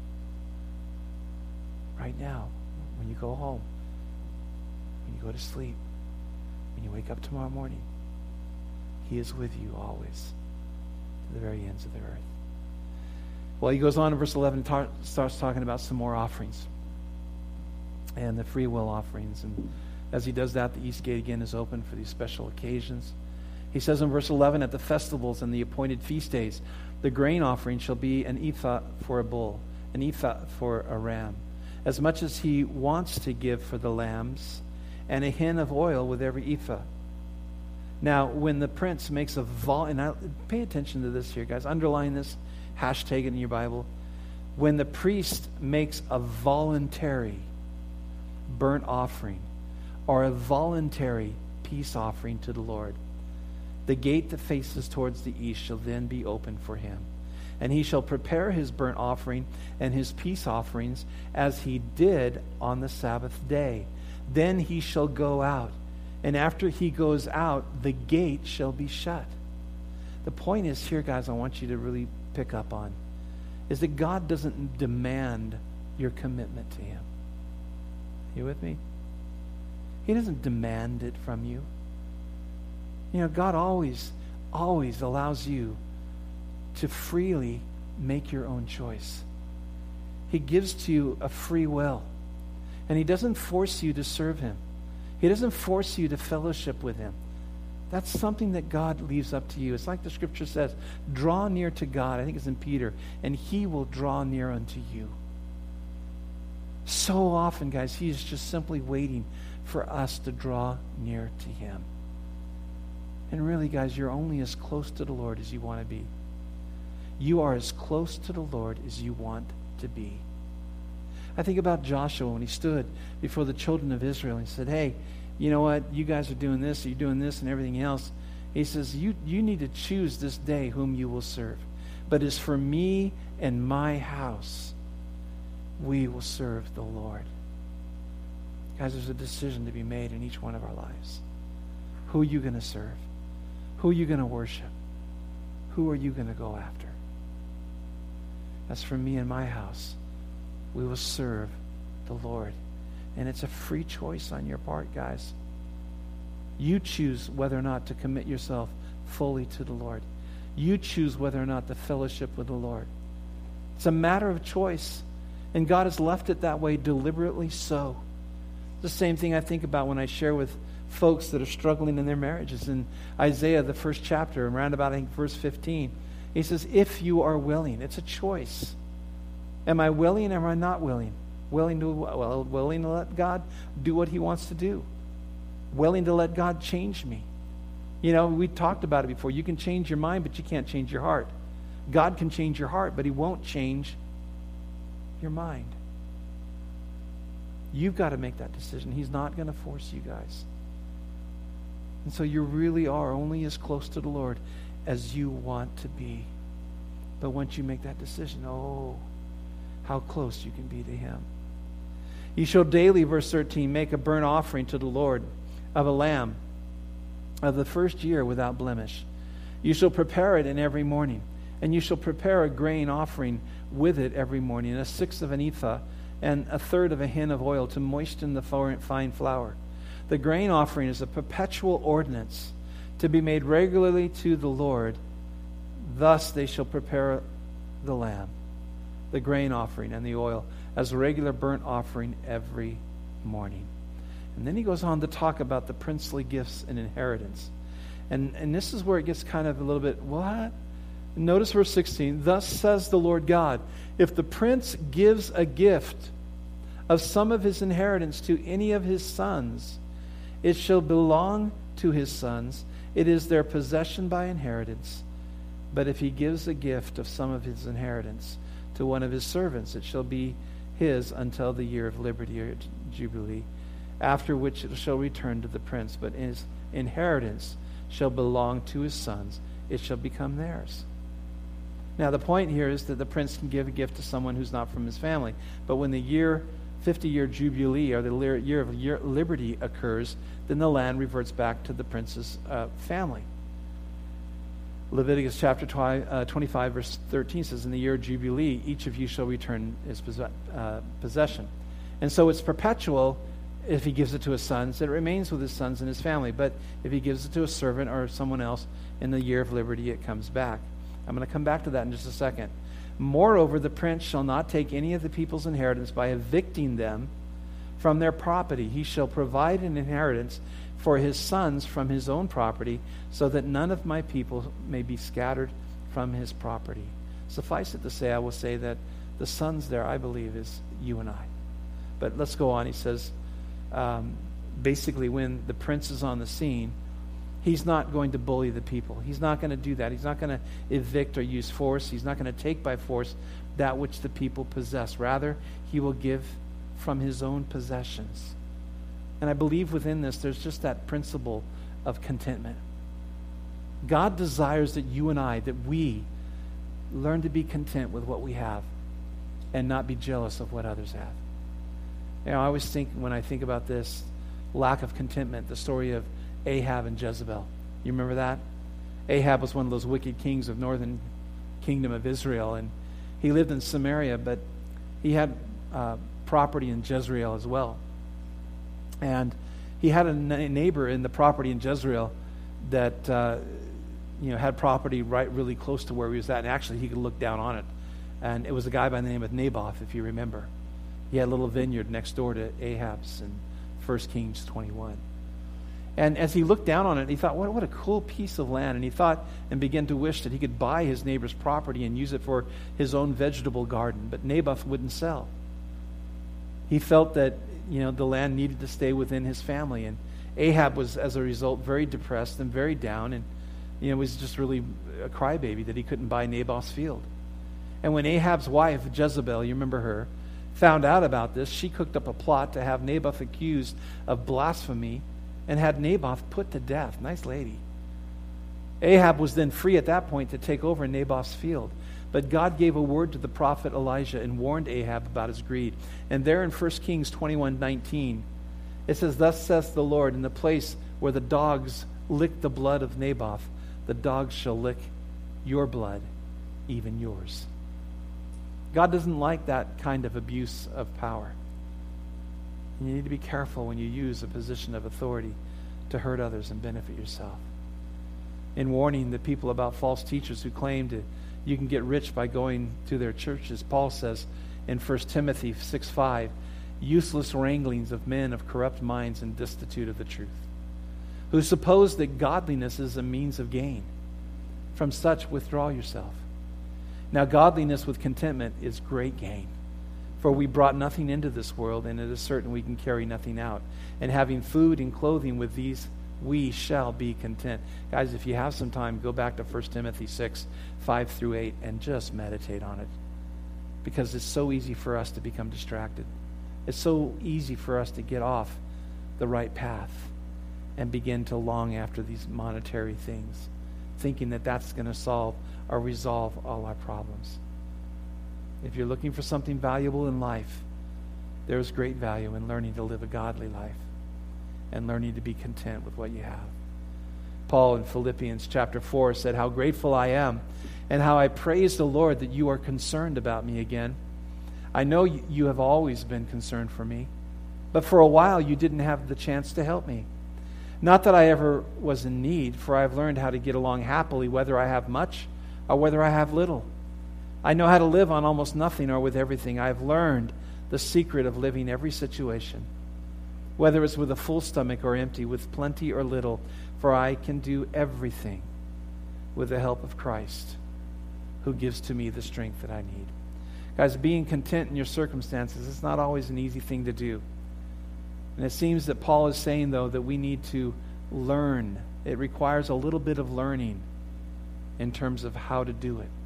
Speaker 1: Right now, when you go home, when you go to sleep, when you wake up tomorrow morning, he is with you always, to the very ends of the earth. Well, he goes on in verse eleven and tar- starts talking about some more offerings and the free will offerings. And as he does that, the east gate again is open for these special occasions. He says in verse eleven, at the festivals and the appointed feast days, the grain offering shall be an ephah for a bull, an ephah for a ram, as much as he wants to give for the lambs, and a hin of oil with every ephah. Now, when the prince makes a vol, and I, pay attention to this here, guys. Underline this, hashtag it in your Bible. When the priest makes a voluntary burnt offering or a voluntary peace offering to the Lord, the gate that faces towards the east shall then be opened for him. And he shall prepare his burnt offering and his peace offerings as he did on the Sabbath day. Then he shall go out. And after he goes out, the gate shall be shut. The point is here, guys, I want you to really pick up on, is that God doesn't demand your commitment to him. You with me? He doesn't demand it from you. You know, God always, always allows you to freely make your own choice. He gives to you a free will. And He doesn't force you to serve Him. He doesn't force you to fellowship with Him. That's something that God leaves up to you. It's like the scripture says, draw near to God, I think it's in Peter, and He will draw near unto you. So often, guys, He is just simply waiting for us to draw near to Him. And really, guys, you're only as close to the Lord as you want to be. You are as close to the Lord as you want to be. I think about Joshua when he stood before the children of Israel and he said, hey, you know what? You guys are doing this, you're doing this and everything else. He says, you, you need to choose this day whom you will serve. But as for me and my house, we will serve the Lord. Guys, there's a decision to be made in each one of our lives. Who are you going to serve? Who are you going to worship? Who are you going to go after? As for me and my house, we will serve the Lord. And it's a free choice on your part, guys. You choose whether or not to commit yourself fully to the Lord. You choose whether or not to fellowship with the Lord. It's a matter of choice. And God has left it that way deliberately so. The same thing I think about when I share with folks that are struggling in their marriages. In Isaiah, the first chapter, around about, I think, verse fifteen, he says, if you are willing, it's a choice. Am I willing or am I not willing? Willing to, well, willing to let God do what He wants to do. Willing to let God change me. You know, we talked about it before. You can change your mind, but you can't change your heart. God can change your heart, but He won't change your mind. You've got to make that decision. He's not going to force you guys. And so you really are only as close to the Lord as you want to be. But once you make that decision, oh, how close you can be to Him. You shall daily, verse thirteen, make a burnt offering to the Lord of a lamb of the first year without blemish. You shall prepare it in every morning, and you shall prepare a grain offering with it every morning, a sixth of an ephah and a third of a hin of oil to moisten the fine flour. The grain offering is a perpetual ordinance to be made regularly to the Lord. Thus they shall prepare the lamb, the grain offering, and the oil as a regular burnt offering every morning. And then he goes on to talk about the princely gifts and inheritance. And, and this is where it gets kind of a little bit, what? Notice verse sixteen. Thus says the Lord God, if the prince gives a gift of some of his inheritance to any of his sons, it shall belong to his sons. It is their possession by inheritance. But if he gives a gift of some of his inheritance to one of his servants, it shall be his until the year of liberty or jubilee, after which it shall return to the prince. But his inheritance shall belong to his sons. It shall become theirs. Now, the point here is that the prince can give a gift to someone who's not from his family. But when the year, fifty-year jubilee, or the year of liberty occurs, then the land reverts back to the prince's uh, family. Leviticus chapter twenty-five, verse thirteen says, in the year of jubilee, each of you shall return his uh, possession. And so it's perpetual if he gives it to his sons. It remains with his sons and his family. But if he gives it to a servant or someone else, in the year of liberty, it comes back. I'm going to come back to that in just a second. Moreover, the prince shall not take any of the people's inheritance by evicting them from their property. He shall provide an inheritance for his sons from his own property, so that none of my people may be scattered from his property. Suffice it to say, I will say that the sons there, I believe, is you and I. But let's go on. He says, um, basically, when the prince is on the scene, he's not going to bully the people. He's not going to do that. He's not going to evict or use force. He's not going to take by force that which the people possess. Rather, he will give from his own possessions. And I believe within this, there's just that principle of contentment. God desires that you and I, that we learn to be content with what we have and not be jealous of what others have. You know, I always think, when I think about this lack of contentment, the story of Ahab and Jezebel. You remember that? Ahab was one of those wicked kings of northern kingdom of Israel, and he lived in Samaria, but he had uh, property in Jezreel as well. And he had a neighbor in the property in Jezreel that uh, you know had property right really close to where he was at, and actually he could look down on it. And it was a guy by the name of Naboth, if you remember. He had a little vineyard next door to Ahab's in First Kings twenty-one. And as he looked down on it, he thought, what, what a cool piece of land. And he thought and began to wish that he could buy his neighbor's property and use it for his own vegetable garden. But Naboth wouldn't sell. He felt that, you know, the land needed to stay within his family. And Ahab was, as a result, very depressed and very down. And, you know, was just really a crybaby that he couldn't buy Naboth's field. And when Ahab's wife, Jezebel, you remember her, found out about this, she cooked up a plot to have Naboth accused of blasphemy and had Naboth put to death. Nice lady. Ahab was then free at that point to take over Naboth's field. But God gave a word to the prophet Elijah and warned Ahab about his greed. And there in First Kings twenty-one nineteen, it says, "Thus saith the Lord, in the place where the dogs lick the blood of Naboth, the dogs shall lick your blood, even yours." God doesn't like that kind of abuse of power. You need to be careful when you use a position of authority to hurt others and benefit yourself. In warning the people about false teachers who claim to you can get rich by going to their churches, Paul says in First Timothy six five, "Useless wranglings of men of corrupt minds and destitute of the truth, who suppose that godliness is a means of gain. From such withdraw yourself. Now godliness with contentment is great gain. For we brought nothing into this world, and it is certain we can carry nothing out. And having food and clothing with these, we shall be content." Guys, if you have some time, go back to First Timothy six, five through eight, and just meditate on it. Because it's so easy for us to become distracted. It's so easy for us to get off the right path and begin to long after these monetary things, thinking that that's going to solve or resolve all our problems. If you're looking for something valuable in life, there is great value in learning to live a godly life and learning to be content with what you have. Paul in Philippians chapter four said, "How grateful I am and how I praise the Lord that you are concerned about me again. I know you have always been concerned for me, but for a while you didn't have the chance to help me. Not that I ever was in need, for I have learned how to get along happily whether I have much or whether I have little. I know how to live on almost nothing or with everything. I have learned the secret of living every situation, whether it's with a full stomach or empty, with plenty or little, for I can do everything with the help of Christ, who gives to me the strength that I need." Guys, being content in your circumstances is not always an easy thing to do. And it seems that Paul is saying, though, that we need to learn. It requires a little bit of learning in terms of how to do it.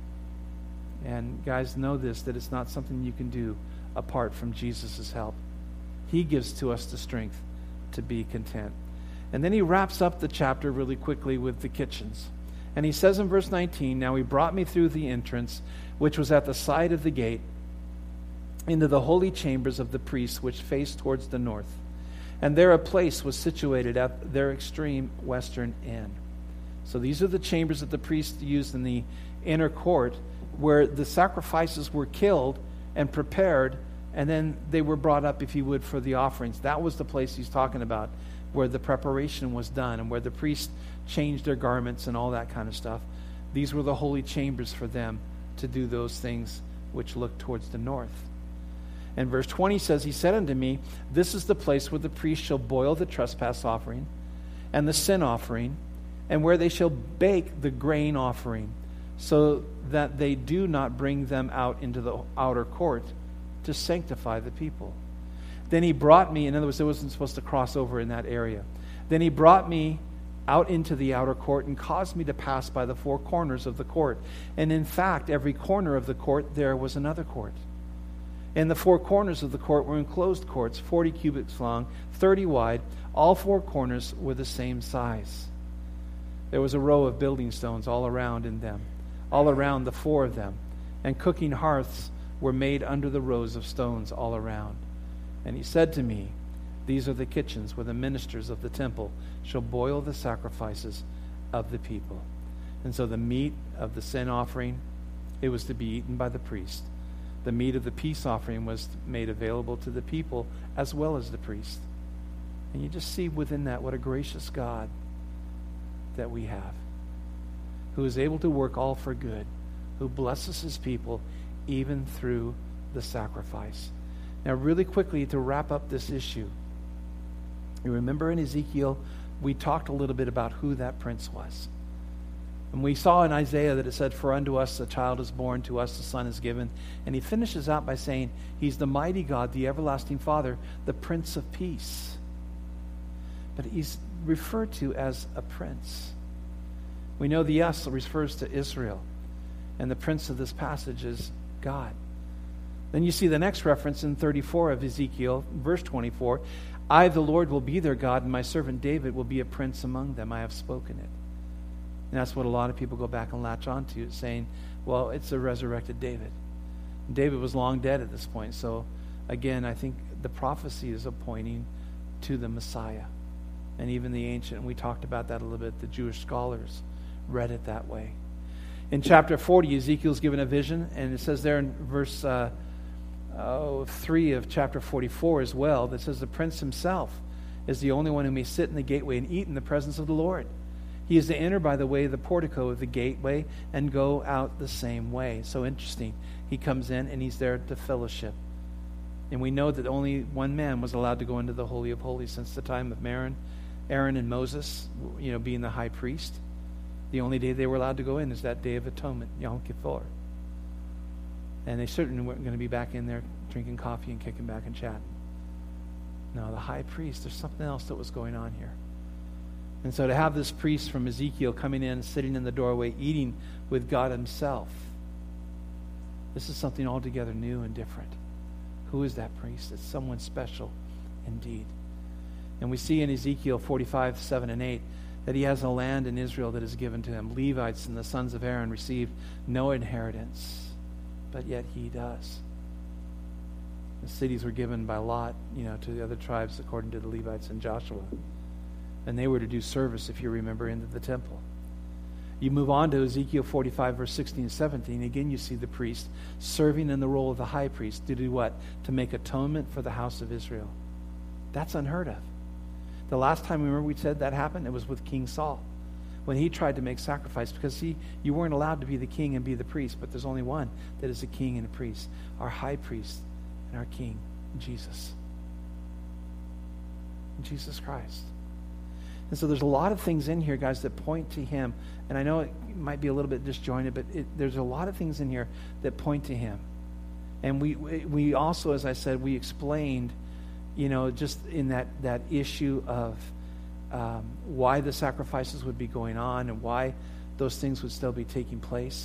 Speaker 1: And guys, know this, that it's not something you can do apart from Jesus' help. He gives to us the strength to be content. And then he wraps up the chapter really quickly with the kitchens. And he says in verse nineteen, "Now he brought me through the entrance, which was at the side of the gate, into the holy chambers of the priests, which faced towards the north. And there a place was situated at their extreme western end." So these are the chambers that the priests used in the inner court, where the sacrifices were killed and prepared, and then they were brought up, if you would, for the offerings. That was the place he's talking about, where the preparation was done and where the priests changed their garments and all that kind of stuff. These were the holy chambers for them to do those things which looked towards the north. And verse twenty says, "He said unto me, This is the place where the priest shall boil the trespass offering and the sin offering, and where they shall bake the grain offering, so that they do not bring them out into the outer court to sanctify the people." Then he brought me, in other words, it wasn't supposed to cross over in that area. Then he brought me out into the outer court and caused me to pass by the four corners of the court. And in fact, every corner of the court there was another court. And the four corners of the court were enclosed courts, forty cubits long, thirty wide. All four corners were the same size. There was a row of building stones all around in them, all around the four of them. And cooking hearths were made under the rows of stones all around. And he said to me, "These are the kitchens where the ministers of the temple shall boil the sacrifices of the people." And so the meat of the sin offering, it was to be eaten by the priest. The meat of the peace offering was made available to the people as well as the priest. And you just see within that what a gracious God that we have, who is able to work all for good, who blesses his people even through the sacrifice. Now, really quickly, to wrap up this issue, you remember in Ezekiel, we talked a little bit about who that prince was. And we saw in Isaiah that it said, "For unto us a child is born, to us a son is given." And he finishes out by saying, he's the mighty God, the everlasting Father, the Prince of Peace. But he's referred to as a prince. We know the "us" refers to Israel, and the prince of this passage is God. Then you see the next reference in thirty-four of Ezekiel, verse twenty-four. "I, the Lord, will be their God, and my servant David will be a prince among them. I have spoken it." And that's what a lot of people go back and latch onto, saying, well, it's a resurrected David. David was long dead at this point. So, again, I think the prophecy is pointing to the Messiah. And even the ancient, and we talked about that a little bit, the Jewish scholars read it that way. In chapter forty, Ezekiel's given a vision, and it says there in verse uh, oh, three of chapter forty-four as well, that says the prince himself is the only one who may sit in the gateway and eat in the presence of the Lord. He is to enter by the way of the portico of the gateway and go out the same way. So interesting. He comes in and he's there to fellowship. And we know that only one man was allowed to go into the Holy of Holies since the time of Aaron, Aaron and Moses, you know, being the high priest. The only day they were allowed to go in is that Day of Atonement, Yom Kippur. And they certainly weren't going to be back in there drinking coffee and kicking back and chatting. No, the high priest, there's something else that was going on here. And so to have this priest from Ezekiel coming in, sitting in the doorway, eating with God himself, this is something altogether new and different. Who is that priest? It's someone special indeed. And we see in Ezekiel forty-five, seven and eight, that he has a land in Israel that is given to him. Levites and the sons of Aaron received no inheritance, but yet he does. The cities were given by lot, you know, to the other tribes according to the Levites and Joshua. And they were to do service, if you remember, into the temple. You move on to Ezekiel forty-five, verse sixteen and seventeen. Again, you see the priest serving in the role of the high priest. To do what? To make atonement for the house of Israel. That's unheard of. The last time, remember, we said that happened? It was with King Saul, when he tried to make sacrifice. Because, see, you weren't allowed to be the king and be the priest, but there's only one that is a king and a priest. Our high priest and our king, Jesus. Jesus Christ. And so there's a lot of things in here, guys, that point to him. And I know it might be a little bit disjointed, but it, there's a lot of things in here that point to him. And we we also, as I said, we explained, you know, just in that, that issue of um, why the sacrifices would be going on and why those things would still be taking place.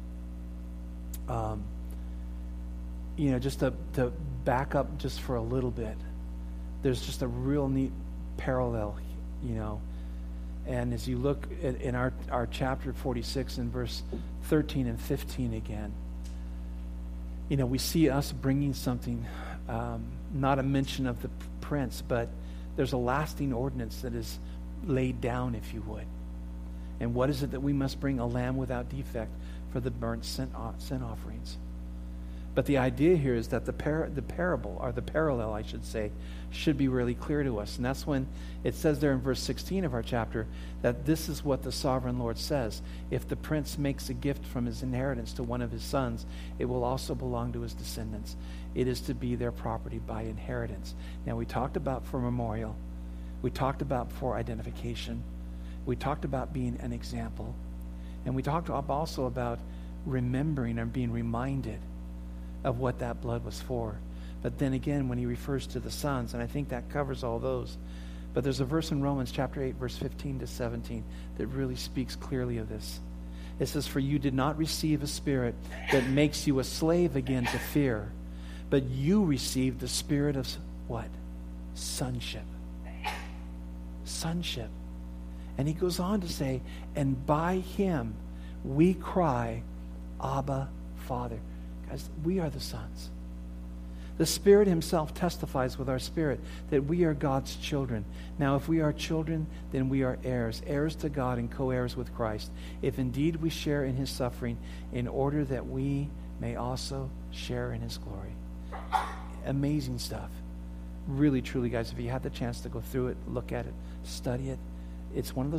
Speaker 1: Um, you know, just to, to back up just for a little bit, there's just a real neat parallel, you know. And as you look at, in our, our chapter forty-six in verse thirteen and fifteen again, you know, we see us bringing something, um, not a mention of the prince, but there's a lasting ordinance that is laid down, if you would. And what is it that we must bring? A lamb without defect for the burnt sin, sin offerings. But the idea here is that the par- the parable, or the parallel, I should say, should be really clear to us. And that's when it says there in verse sixteen of our chapter that this is what the sovereign Lord says. If the prince makes a gift from his inheritance to one of his sons, it will also belong to his descendants. It is to be their property by inheritance. Now, we talked about for memorial. We talked about for identification. We talked about being an example. And we talked also about remembering and being reminded of what that blood was for. But then again, when he refers to the sons, and I think that covers all those. But there's a verse in Romans chapter eight, verse fifteen to seventeen that really speaks clearly of this. It says, "For you did not receive a spirit that makes you a slave again to fear, but you received the spirit of" what? Sonship. Sonship. And he goes on to say, "And by him we cry, Abba, Father." Guys, we are the sons. The Spirit himself testifies with our spirit that we are God's children. Now, if we are children, then we are heirs, heirs to God and co-heirs with Christ, if indeed we share in his suffering, in order that we may also share in his glory. Amazing stuff. Really, truly, guys, if you had the chance to go through it, look at it, study it, it's one of those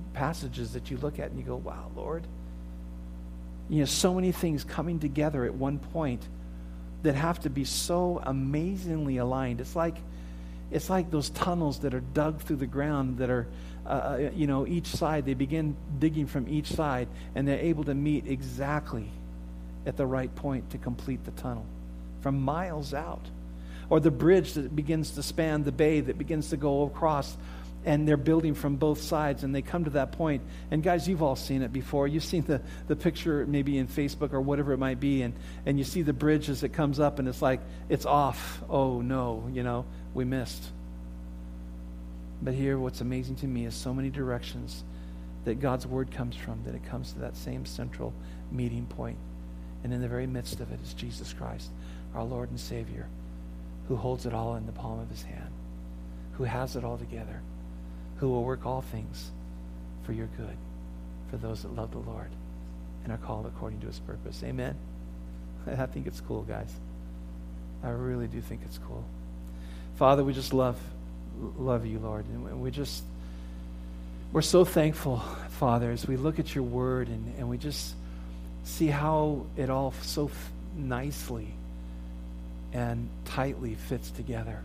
Speaker 1: passages that you look at and you go, wow, Lord. You know, so many things coming together at one point that have to be so amazingly aligned. It's like it's like those tunnels that are dug through the ground that are, uh, you know, each side. They begin digging from each side, and they're able to meet exactly at the right point to complete the tunnel from miles out. Or the bridge that begins to span the bay that begins to go across, and they're building from both sides, and they come to that point. And guys, you've all seen it before. You've seen the, the picture maybe in Facebook or whatever it might be, and, and you see the bridge as it comes up, and it's like, it's off. Oh, no, you know, we missed. But here, what's amazing to me is so many directions that God's word comes from, that it comes to that same central meeting point. And in the very midst of it is Jesus Christ, our Lord and Savior, who holds it all in the palm of his hand, who has it all together, who will work all things for your good, for those that love the Lord and are called according to his purpose. Amen? I think it's cool, guys. I really do think it's cool. Father, we just love love you, Lord. And we just, we're so thankful, Father, as we look at your word and, and we just see how it all so f- nicely and tightly fits together.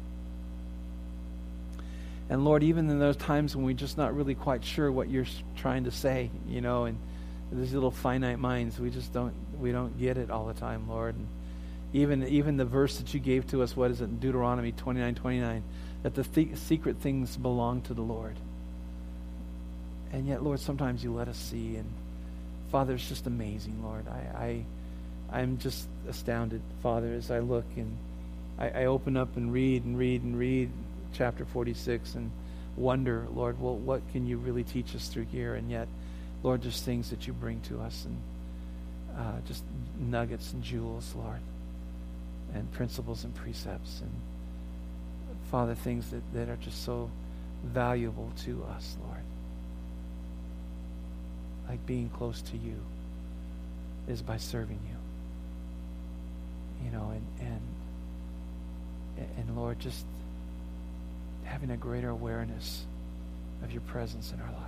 Speaker 1: And Lord, even in those times when we're just not really quite sure what you're trying to say, you know, and these little finite minds, we just don't, we don't get it all the time, Lord. And even even the verse that you gave to us, what is it, in Deuteronomy twenty-nine twenty-nine, that the th- secret things belong to the Lord. And yet, Lord, sometimes you let us see, and Father, it's just amazing, Lord. I, I I'm just astounded, Father, as I look and I, I open up and read and read and read chapter forty-six and wonder, Lord, well, what can you really teach us through here? And yet, Lord, there's things that you bring to us, and uh, just nuggets and jewels, Lord, and principles and precepts, and Father, things that, that are just so valuable to us, Lord. Like being close to you is by serving you. You know, and and and Lord, just having a greater awareness of your presence in our life.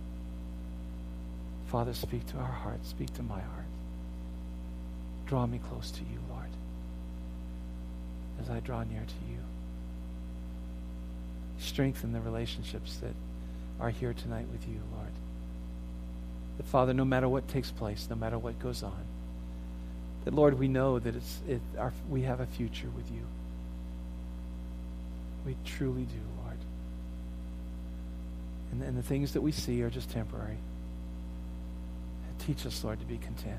Speaker 1: Father, speak to our hearts, speak to my heart. Draw me close to you, Lord, as I draw near to you. Strengthen the relationships that are here tonight with you, Lord. That, Father, no matter what takes place, no matter what goes on, that, Lord, we know that it's it, our, we have a future with you. We truly do, Lord. And, and the things that we see are just temporary. And teach us, Lord, to be content.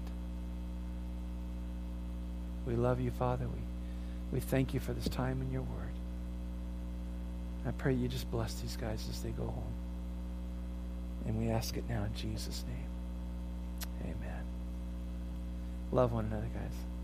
Speaker 1: We love you, Father. We, we thank you for this time in your word. I pray you just bless these guys as they go home. And we ask it now in Jesus' name. Amen. Love one another, guys.